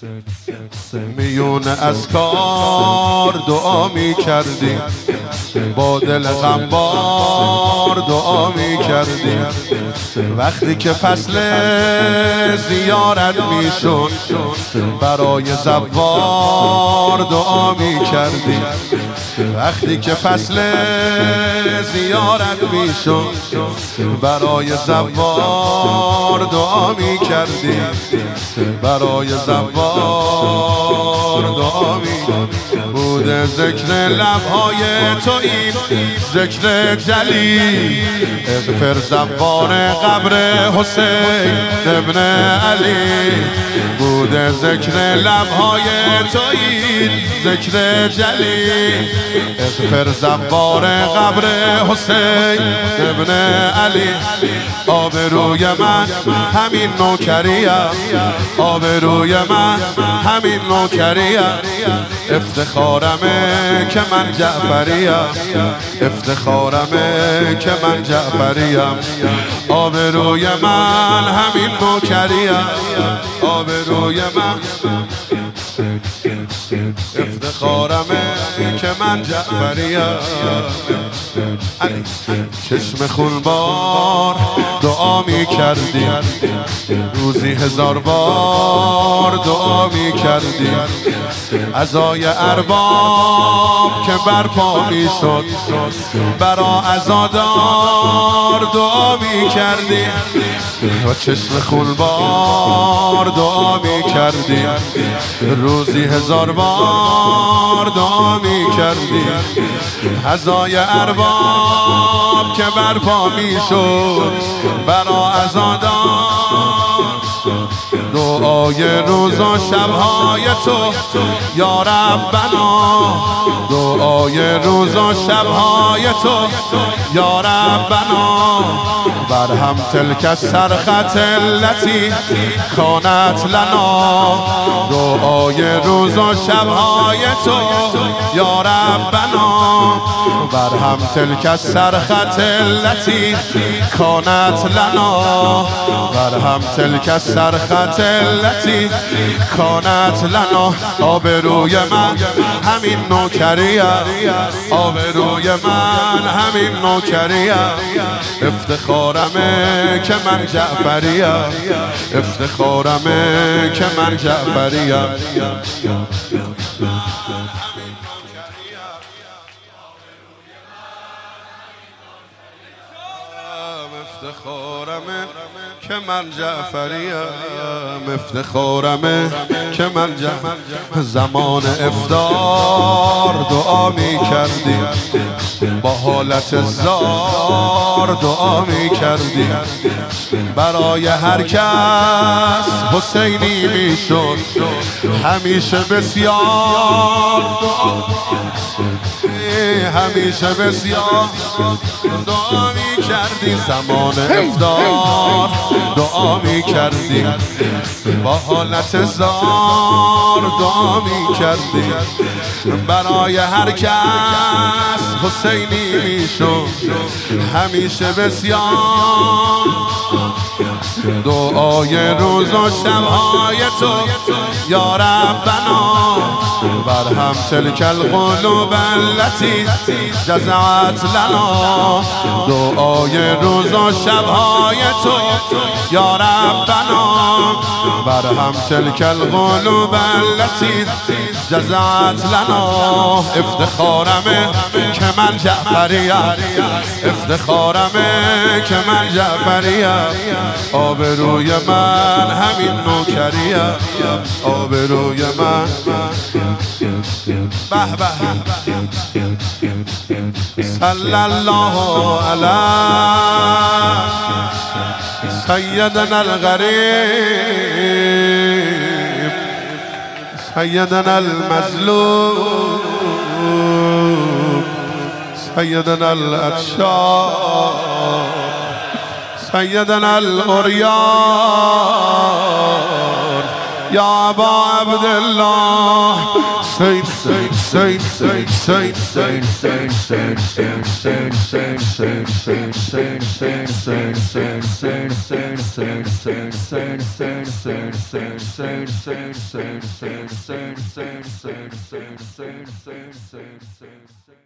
میون از کار دعا می کردیم، با دل غمبار دعا می کردیم. وقتی که فصل زیارت می شد برای زوار دعا می کردیم. وقتی که فصل زیارت می شد برای زوار دعا می کردیم. برای زوار دعا می بوده ذکر لبهای تو این ذکر جلی. اغفر زوار قبر حسین ابن علی. بوده ذکر لبهای تو این ذکر جلی. اغفر زوار قبر حسین ابن علی. آبروی من همین نوکریه، آبروی من همین نوکریه. افتخارمه که من جعفریم، افتخارمه که من جعفریم. آبروی من همین نوکریه، آبروی من افتخارمه که من جعفریم. چشم خونبار دعا می کردیم، روزی 1000 بار دعا می کردیم. عزای ارباب که برپا می شد برا عزادار دعا می کردیم. و چشم خونبار دعا می کردیم، روزی 1000 بار دعا می کردیم. عزای ارباب که برپا می شد برا عزادار. دعای روز و شبهای تو یا ربنا، دعای روز و شبهای تو یا ربنا. برهم تلک الصرخة التي کانت لنا. دعای روز و شبهای تو یا ربنا. برهم تلک الصرخة التي کانت لنا. برهم تلک الصرخة التي کانت لنا. آبروی من همین نوکریه، آبروی من همین نوکریه. افتخارمه که من جعفریم، افتخارمه که من جعفریم. افتخارمه که من جعفریم، افتخارمه که من جعفریم. زمان افطار دعا می کردیم، با حالت زار دعا می کردیم. برای هر کس حسینی می شد همیشه بسیار دعا، همیشه بسیار دعا می کردیم. زمان افطار دعا می کردیم، با حالت زار دعا می کردیم. برای هر کس حسینی می شد همیشه بسیار. دعای روز و شبهای تو یا ربنا. برهم تلک القلوب التي جزعت لنا. دعای روز و شبهای تو یا ربنا. برهم تلک القلوب التي جزعت لنا. افتخارمه که من جعفریم، افتخارمه که من جعفریم. آبروی من همین نوکریه، آبروی من. به به صلی الله علی سیدنا الغریب سیدنا المظلوم سیدنا الاتشار سیدنا العریان یا ابا عبدالله Say, say, say, say, say, say, say, say, say,